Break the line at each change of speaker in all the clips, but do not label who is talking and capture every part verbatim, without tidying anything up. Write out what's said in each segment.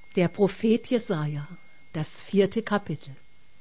Der Prophet Jesaja, das vierte Kapitel.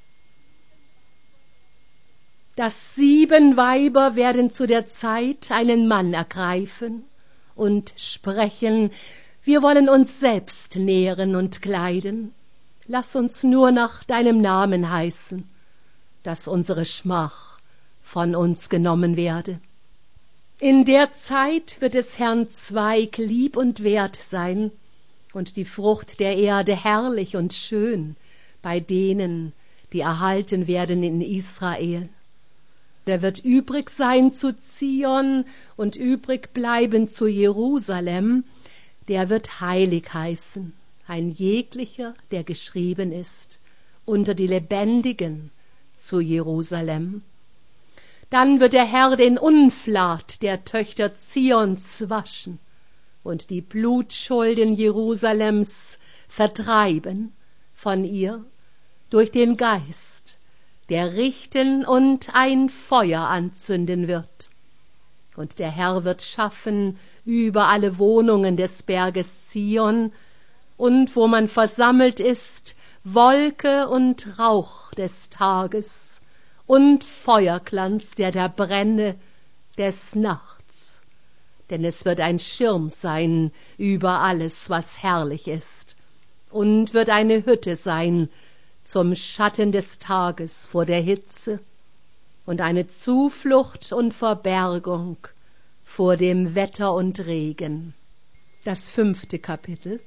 Das sieben Weiber werden zu der Zeit einen Mann ergreifen und sprechen: Wir wollen uns selbst nähren und kleiden. Lass uns nur nach deinem Namen heißen, dass unsere Schmach von uns genommen werde. In der Zeit wird des Herrn Zweig lieb und wert sein und die Frucht der Erde herrlich und schön bei denen, die erhalten werden in Israel. Der wird übrig sein zu Zion und übrig bleiben zu Jerusalem, der wird heilig heißen, ein jeglicher, der geschrieben ist, unter die Lebendigen zu Jerusalem. Dann wird der Herr den Unflat der Töchter Zions waschen und die Blutschulden Jerusalems vertreiben von ihr durch den Geist, der richten und ein Feuer anzünden wird. Und der Herr wird schaffen über alle Wohnungen des Berges Zion, und wo man versammelt ist, Wolke und Rauch des Tages und Feuerglanz, der da brenne, des Nachts. Denn es wird ein Schirm sein über alles, was herrlich ist, und wird eine Hütte sein zum Schatten des Tages vor der Hitze und eine Zuflucht und Verbergung vor dem Wetter und Regen. Das fünfte Kapitel.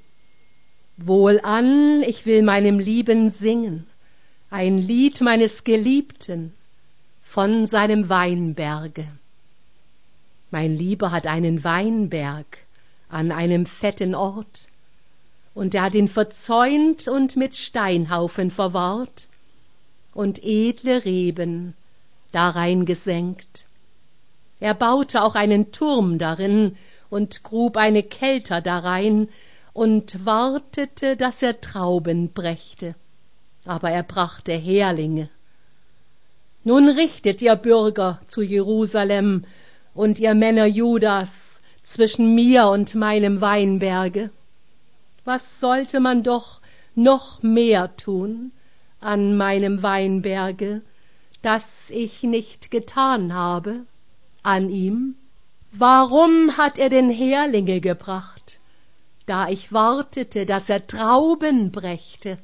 Wohlan, ich will meinem Lieben singen, ein Lied meines Geliebten von seinem Weinberge. Mein Lieber hat einen Weinberg an einem fetten Ort, und er hat ihn verzäunt und mit Steinhaufen verwahrt und edle Reben darein gesenkt. Er baute auch einen Turm darin und grub eine Kelter darein und wartete, dass er Trauben brächte, aber er brachte Herlinge. Nun richtet ihr Bürger zu Jerusalem und ihr Männer Judas zwischen mir und meinem Weinberge. Was sollte man doch noch mehr tun an meinem Weinberge, das ich nicht getan habe an ihm? Warum hat er denn Herlinge gebracht, da ich wartete, dass er Trauben brächte?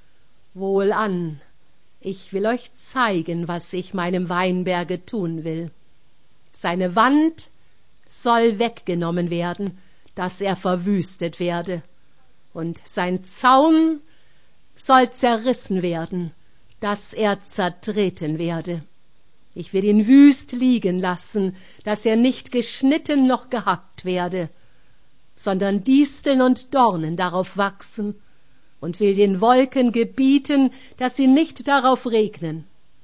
Wohlan, ich will euch zeigen, was ich meinem Weinberge tun will. Seine Wand soll weggenommen werden, dass er verwüstet werde, und sein Zaun soll zerrissen werden, dass er zertreten werde. Ich will ihn wüst liegen lassen, dass er nicht geschnitten noch gehackt werde, sondern Disteln und Dornen darauf wachsen, und will den Wolken gebieten, dass sie nicht darauf regnen.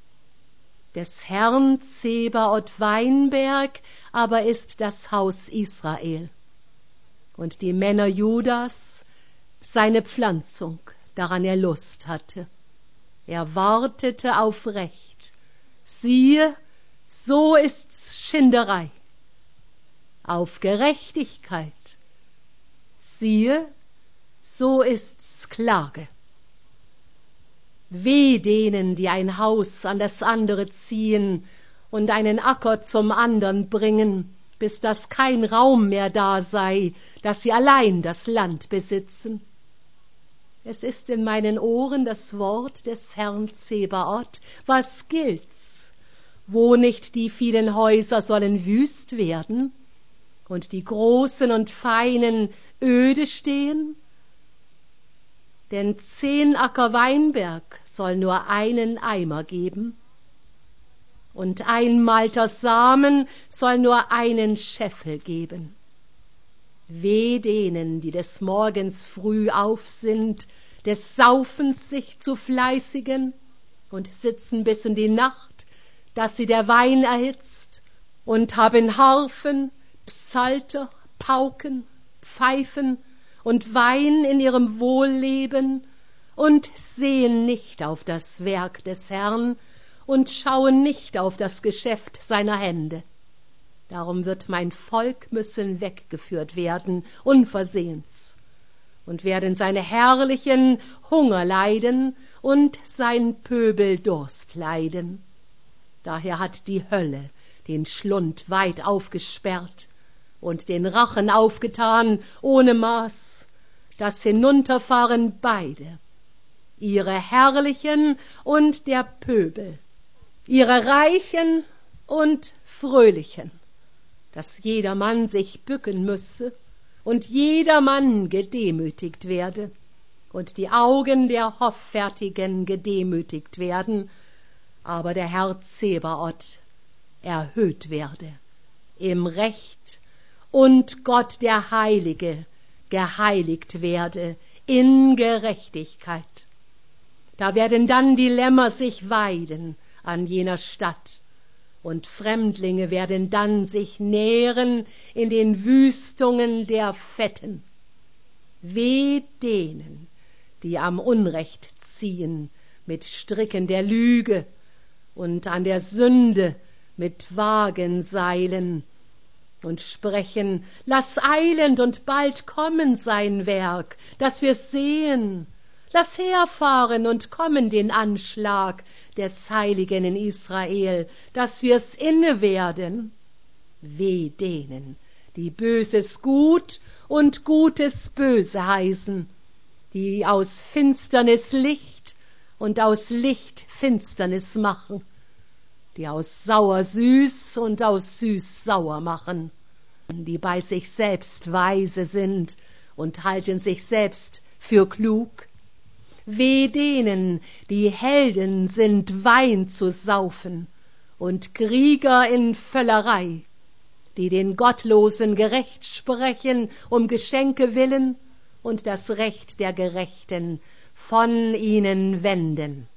Des Herrn Zebaoth Weinberg aber ist das Haus Israel, und die Männer Judas seine Pflanzung, daran er Lust hatte. Er wartete auf Recht. Siehe, so ist's Schinderei. Auf Gerechtigkeit. Siehe, so ist's Klage. Weh denen, die ein Haus an das andere ziehen und einen Acker zum andern bringen, bis dass kein Raum mehr da sei, dass sie allein das Land besitzen. Es ist in meinen Ohren das Wort des Herrn Zebaoth. Was gilt's? Wo nicht die vielen Häuser sollen wüst werden und die großen und feinen öde stehen? Denn zehn Acker Weinberg soll nur einen Eimer geben, und ein Malter Samen soll nur einen Scheffel geben. Weh denen, die des Morgens früh auf sind, des Saufens sich zu fleißigen und sitzen bis in die Nacht, dass sie der Wein erhitzt, und haben Harfen, Psalter, Pauken, Pfeifen und Wein in ihrem Wohlleben und sehen nicht auf das Werk des Herrn und schauen nicht auf das Geschäft seiner Hände. Darum wird mein Volk müssen weggeführt werden, unversehens, und werden seine Herrlichen Hunger leiden und sein Pöbel Durst leiden. Daher hat die Hölle den Schlund weit aufgesperrt und den Rachen aufgetan ohne Maß, dass hinunterfahren beide, ihre Herrlichen und der Pöbel, ihre Reichen und Fröhlichen, dass jedermann sich bücken müsse und jedermann gedemütigt werde und die Augen der Hoffärtigen gedemütigt werden, aber der Herr Zebaoth erhöht werde im Recht und Gott der Heilige geheiligt werde in Gerechtigkeit. Da werden dann die Lämmer sich weiden an jener Stadt, und Fremdlinge werden dann sich nähren in den Wüstungen der Fetten. Weh denen, die am Unrecht ziehen mit Stricken der Lüge und an der Sünde mit Wagenseilen und sprechen, lass eilend und bald kommen sein Werk, dass wir's sehen. Lass herfahren und kommen den Anschlag des Heiligen in Israel, dass wir's inne werden. Weh denen, die Böses gut und Gutes böse heißen, die aus Finsternis Licht und aus Licht Finsternis machen, die aus Sauer süß und aus süß sauer machen, die bei sich selbst weise sind und halten sich selbst für klug. Weh denen, die Helden sind, Wein zu saufen und Krieger in Völlerei, die den Gottlosen gerecht sprechen um Geschenke willen und das Recht der Gerechten von ihnen wenden.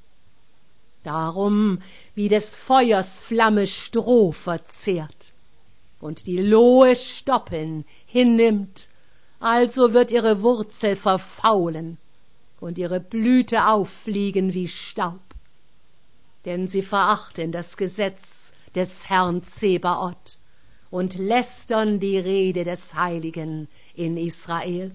Darum, wie des Feuers Flamme Stroh verzehrt und die Lohe Stoppeln hinnimmt, also wird ihre Wurzel verfaulen und ihre Blüte auffliegen wie Staub. Denn sie verachten das Gesetz des Herrn Zebaoth und lästern die Rede des Heiligen in Israel.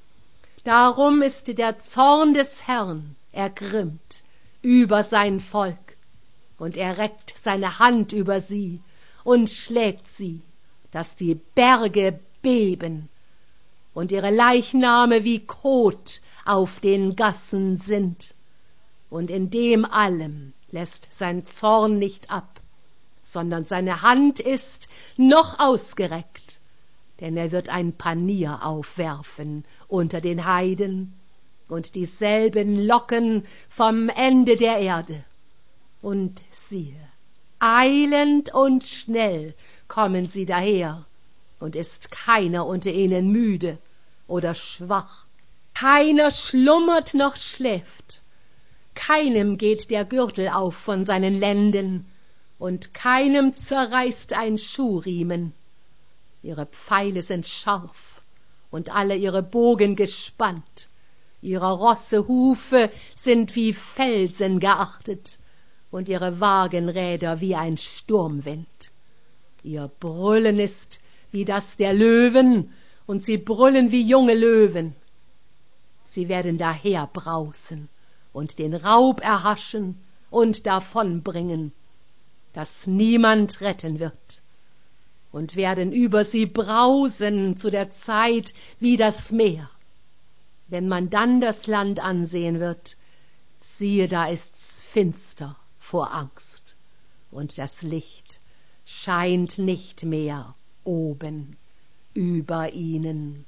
Darum ist der Zorn des Herrn ergrimmt über sein Volk, und er reckt seine Hand über sie und schlägt sie, dass die Berge beben und ihre Leichname wie Kot auf den Gassen sind. Und in dem allem lässt sein Zorn nicht ab, sondern seine Hand ist noch ausgereckt, denn er wird ein Panier aufwerfen unter den Heiden und dieselben locken vom Ende der Erde. Und siehe, eilend und schnell kommen sie daher, und ist keiner unter ihnen müde oder schwach. Keiner schlummert noch schläft, keinem geht der Gürtel auf von seinen Lenden, und keinem zerreißt ein Schuhriemen. Ihre Pfeile sind scharf und alle ihre Bogen gespannt, ihre Rosse Hufe sind wie Felsen geachtet und ihre Wagenräder wie ein Sturmwind. Ihr Brüllen ist wie das der Löwen, und sie brüllen wie junge Löwen. Sie werden daherbrausen und den Raub erhaschen und davonbringen, dass niemand retten wird, und werden über sie brausen zu der Zeit wie das Meer. Wenn man dann das Land ansehen wird, siehe, da ist's finster vor Angst, und das Licht scheint nicht mehr oben über ihnen.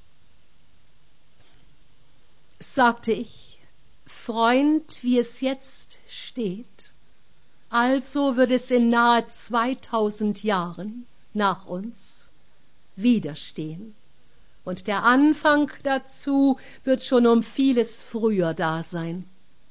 Sagte ich, Freund, wie es jetzt steht, also wird es in nahe zweitausend Jahren nach uns widerstehen, und der Anfang dazu wird schon um vieles früher da sein.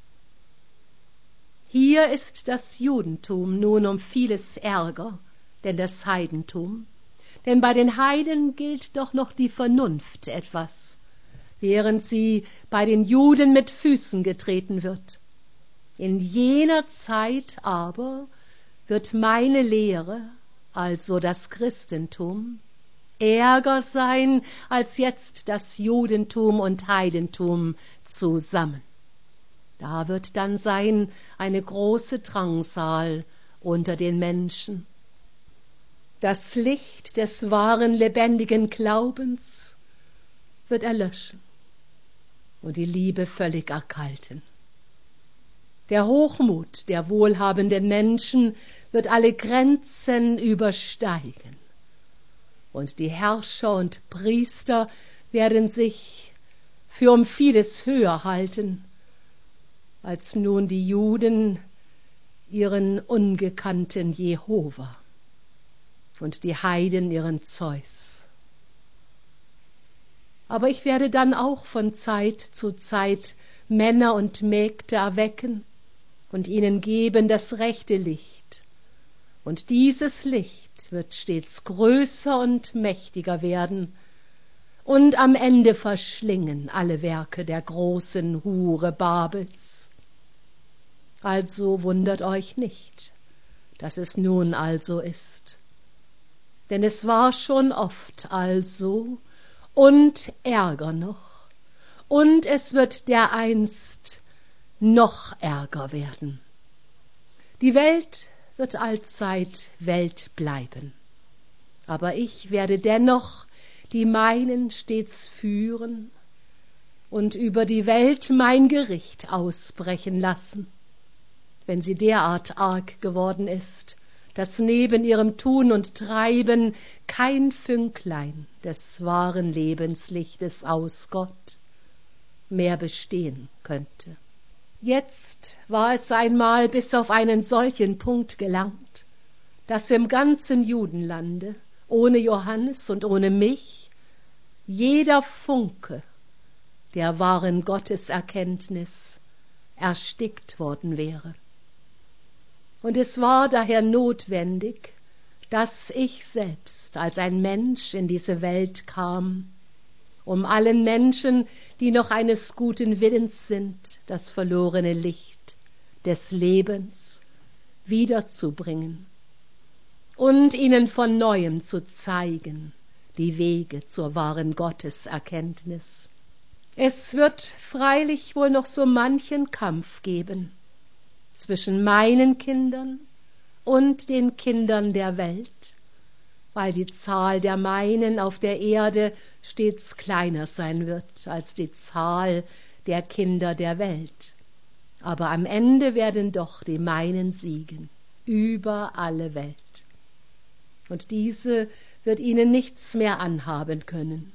Hier ist das Judentum nun um vieles ärger denn das Heidentum, denn bei den Heiden gilt doch noch die Vernunft etwas, während sie bei den Juden mit Füßen getreten wird. In jener Zeit aber wird meine Lehre, also das Christentum, ärger sein als jetzt das Judentum und Heidentum zusammen. Da wird dann sein eine große Drangsal unter den Menschen. Das Licht des wahren lebendigen Glaubens wird erlöschen und die Liebe völlig erkalten. Der Hochmut der wohlhabenden Menschen wird alle Grenzen übersteigen. Und die Herrscher und Priester werden sich für um vieles höher halten, als nun die Juden ihren ungekannten Jehova und die Heiden ihren Zeus. Aber ich werde dann auch von Zeit zu Zeit Männer und Mägde erwecken und ihnen geben das rechte Licht. Und dieses Licht wird stets größer und mächtiger werden und am Ende verschlingen alle Werke der großen Hure Babels. Also wundert euch nicht, dass es nun also ist. Denn es war schon oft also und ärger noch, und es wird dereinst noch ärger werden. Die Welt wird allzeit Welt bleiben, aber ich werde dennoch die meinen stets führen und über die Welt mein Gericht ausbrechen lassen, wenn sie derart arg geworden ist, dass neben ihrem Tun und Treiben kein Fünklein des wahren Lebenslichtes aus Gott mehr bestehen könnte. Jetzt war es einmal bis auf einen solchen Punkt gelangt, dass im ganzen Judenlande, ohne Johannes und ohne mich, jeder Funke der wahren Gotteserkenntnis erstickt worden wäre. Und es war daher notwendig, dass ich selbst als ein Mensch in diese Welt kam, um allen Menschen, die noch eines guten Willens sind, das verlorene Licht des Lebens wiederzubringen und ihnen von Neuem zu zeigen die Wege zur wahren Gotteserkenntnis. Es wird freilich wohl noch so manchen Kampf geben zwischen meinen Kindern und den Kindern der Welt, weil die Zahl der meinen auf der Erde stets kleiner sein wird als die Zahl der Kinder der Welt. Aber am Ende werden doch die meinen siegen, über alle Welt. Und diese wird ihnen nichts mehr anhaben können.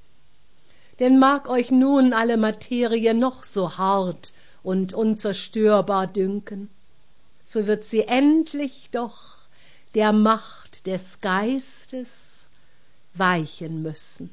Denn mag euch nun alle Materie noch so hart und unzerstörbar dünken, so wird sie endlich doch der Macht des Geistes weichen müssen.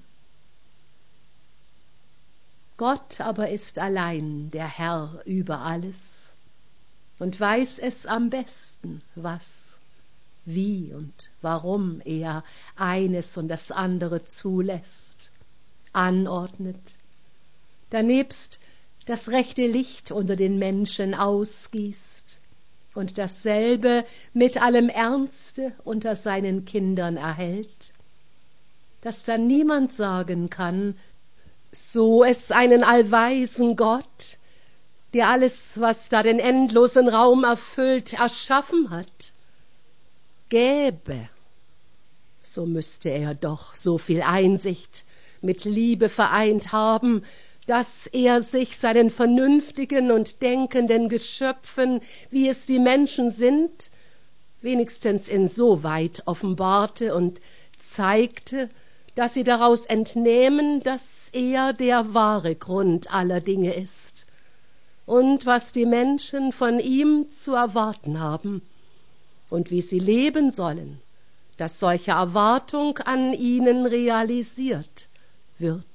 Gott aber ist allein der Herr über alles und weiß es am besten, was, wie und warum er eines und das andere zulässt, anordnet, danebst das rechte Licht unter den Menschen ausgießt und dasselbe mit allem Ernste unter seinen Kindern erhält, dass dann niemand sagen kann, so es einen allweisen Gott, der alles, was da den endlosen Raum erfüllt, erschaffen hat, gäbe, so müsste er doch so viel Einsicht mit Liebe vereint haben, dass er sich seinen vernünftigen und denkenden Geschöpfen, wie es die Menschen sind, wenigstens insoweit offenbarte und zeigte, dass sie daraus entnehmen, dass er der wahre Grund aller Dinge ist und was die Menschen von ihm zu erwarten haben und wie sie leben sollen, dass solche Erwartung an ihnen realisiert wird.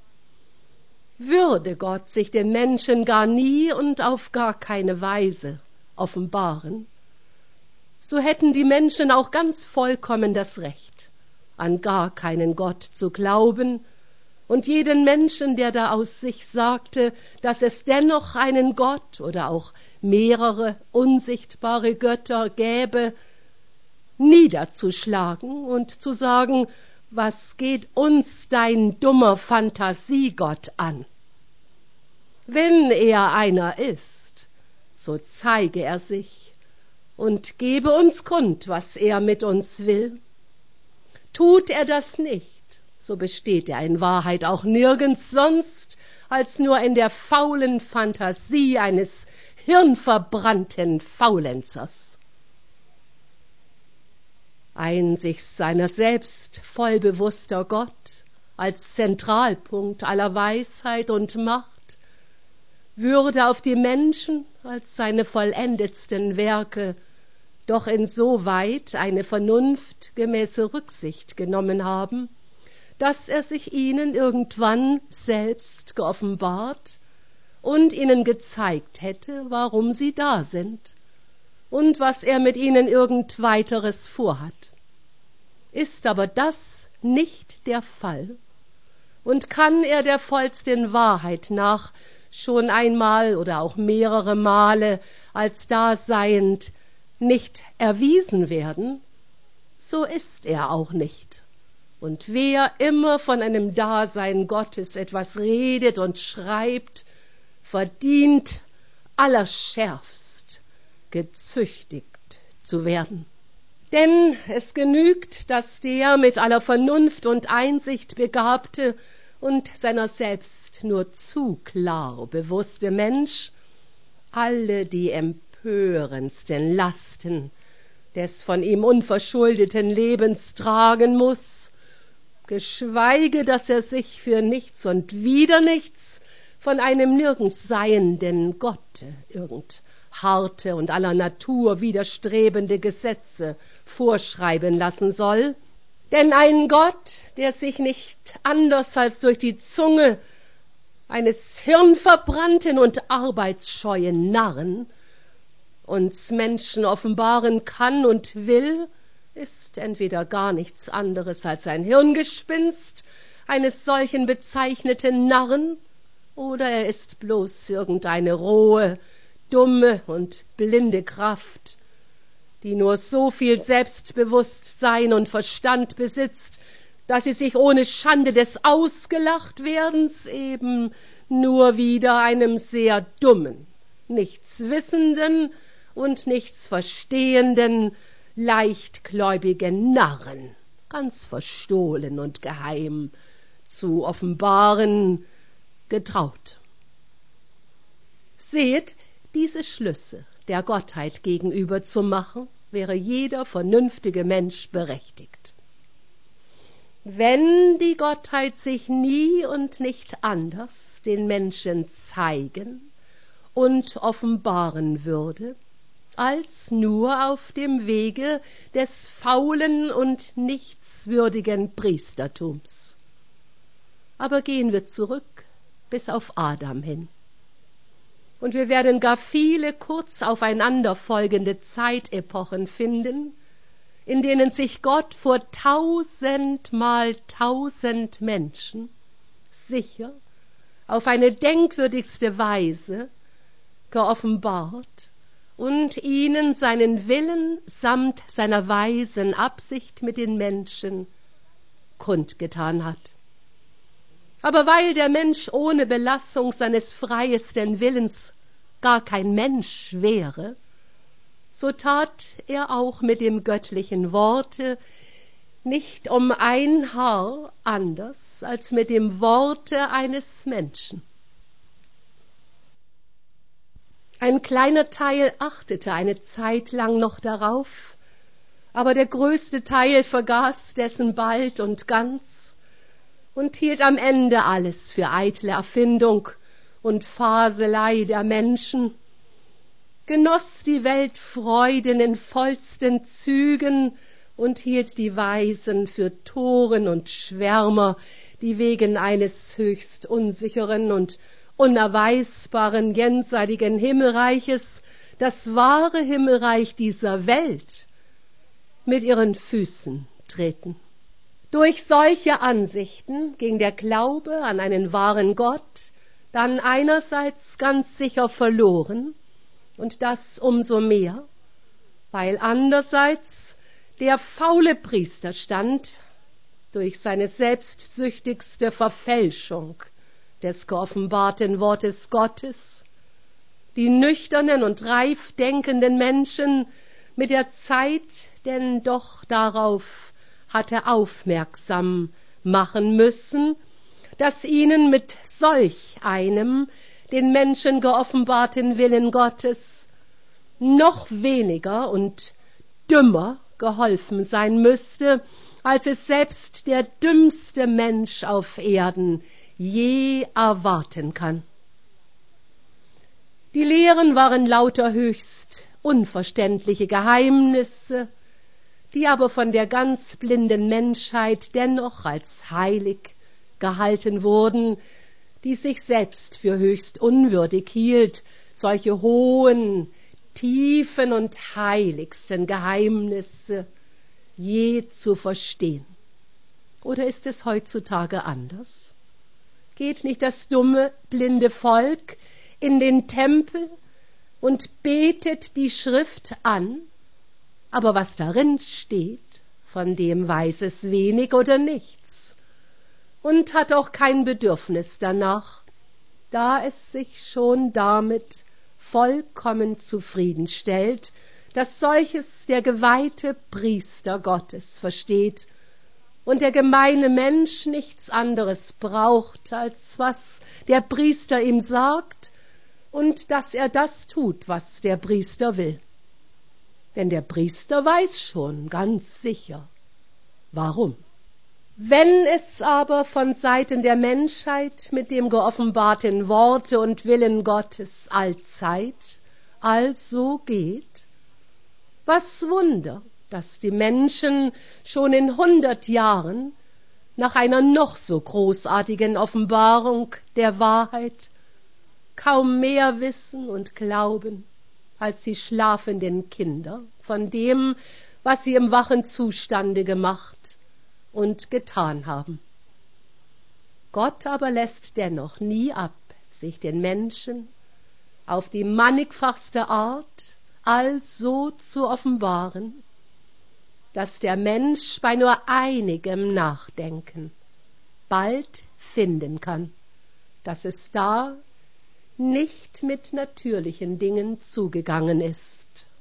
Würde Gott sich den Menschen gar nie und auf gar keine Weise offenbaren, so hätten die Menschen auch ganz vollkommen das Recht, an gar keinen Gott zu glauben, und jeden Menschen, der da aus sich sagte, dass es dennoch einen Gott oder auch mehrere unsichtbare Götter gäbe, niederzuschlagen und zu sagen, was geht uns dein dummer Phantasiegott an? Wenn er einer ist, so zeige er sich und gebe uns kund, was er mit uns will. Tut er das nicht, so besteht er in Wahrheit auch nirgends sonst, als nur in der faulen Phantasie eines hirnverbrannten Faulenzers. Ein sich seiner selbst vollbewusster Gott als Zentralpunkt aller Weisheit und Macht würde auf die Menschen als seine vollendetsten Werke doch insoweit eine vernunftgemäße Rücksicht genommen haben, dass er sich ihnen irgendwann selbst geoffenbart und ihnen gezeigt hätte, warum sie da sind und was er mit ihnen irgend weiteres vorhat. Ist aber das nicht der Fall und kann er der vollsten Wahrheit nach schon einmal oder auch mehrere Male als daseiend nicht erwiesen werden, so ist er auch nicht. Und wer immer von einem Dasein Gottes etwas redet und schreibt, verdient allerschärfst gezüchtigt zu werden. Denn es genügt, dass der mit aller Vernunft und Einsicht begabte und seiner selbst nur zu klar bewusste Mensch alle die empörendsten Lasten des von ihm unverschuldeten Lebens tragen muß, geschweige, dass er sich für nichts und wieder nichts von einem nirgends seienden Gotte irgend harte und aller Natur widerstrebende Gesetze vorschreiben lassen soll. Denn ein Gott, der sich nicht anders als durch die Zunge eines hirnverbrannten und arbeitsscheuen Narren uns Menschen offenbaren kann und will, ist entweder gar nichts anderes als ein Hirngespinst eines solchen bezeichneten Narren, oder er ist bloß irgendeine rohe, dumme und blinde Kraft, die nur so viel Selbstbewusstsein und Verstand besitzt, dass sie sich ohne Schande des Ausgelachtwerdens eben nur wieder einem sehr dummen, nichts wissenden und nichts verstehenden, leichtgläubigen Narren, ganz verstohlen und geheim zu offenbaren, getraut. Seht, diese Schlüsse der Gottheit gegenüber zu machen, wäre jeder vernünftige Mensch berechtigt. Wenn die Gottheit sich nie und nicht anders den Menschen zeigen und offenbaren würde, als nur auf dem Wege des faulen und nichtswürdigen Priestertums. Aber gehen wir zurück bis auf Adam hin. Und wir werden gar viele kurz aufeinanderfolgende Zeitepochen finden, in denen sich Gott vor tausendmal tausend Menschen sicher auf eine denkwürdigste Weise geoffenbart und ihnen seinen Willen samt seiner weisen Absicht mit den Menschen kundgetan hat. Aber weil der Mensch ohne Belassung seines freiesten Willens gar kein Mensch wäre, so tat er auch mit dem göttlichen Worte nicht um ein Haar anders als mit dem Worte eines Menschen. Ein kleiner Teil achtete eine Zeit lang noch darauf, aber der größte Teil vergaß dessen bald und ganz und hielt am Ende alles für eitle Erfindung und Faselei der Menschen, genoss die Welt Freuden in vollsten Zügen und hielt die Weisen für Toren und Schwärmer, die wegen eines höchst unsicheren und unerweisbaren jenseitigen Himmelreiches das wahre Himmelreich dieser Welt mit ihren Füßen treten. Durch solche Ansichten ging der Glaube an einen wahren Gott dann einerseits ganz sicher verloren, und das umso mehr, weil andererseits der faule Priesterstand, durch seine selbstsüchtigste Verfälschung des geoffenbarten Wortes Gottes die nüchternen und reif denkenden Menschen mit der Zeit denn doch darauf hatte aufmerksam machen müssen, dass ihnen mit solch einem den Menschen geoffenbarten Willen Gottes noch weniger und dümmer geholfen sein müsste, als es selbst der dümmste Mensch auf Erden je erwarten kann. Die Lehren waren lauter höchst unverständliche Geheimnisse, die aber von der ganz blinden Menschheit dennoch als heilig gehalten wurden, die sich selbst für höchst unwürdig hielt, solche hohen, tiefen und heiligsten Geheimnisse je zu verstehen. Oder ist es heutzutage anders? Geht nicht das dumme, blinde Volk in den Tempel und betet die Schrift an, aber was darin steht, von dem weiß es wenig oder nichts und hat auch kein Bedürfnis danach, da es sich schon damit vollkommen zufriedenstellt, dass solches der geweihte Priester Gottes versteht und der gemeine Mensch nichts anderes braucht, als was der Priester ihm sagt und dass er das tut, was der Priester will. Denn der Priester weiß schon ganz sicher, warum. Wenn es aber von Seiten der Menschheit mit dem geoffenbarten Worte und Willen Gottes allzeit also geht, was Wunder, dass die Menschen schon in hundert Jahren nach einer noch so großartigen Offenbarung der Wahrheit kaum mehr wissen und glauben, als die schlafenden Kinder von dem, was sie im wachen Zustande gemacht und getan haben. Gott aber lässt dennoch nie ab, sich den Menschen auf die mannigfachste Art also zu offenbaren, dass der Mensch bei nur einigem Nachdenken bald finden kann, dass es da nicht mit natürlichen Dingen zugegangen ist.